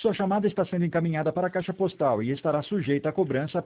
Sua chamada está sendo encaminhada para a caixa postal e estará sujeita a cobrança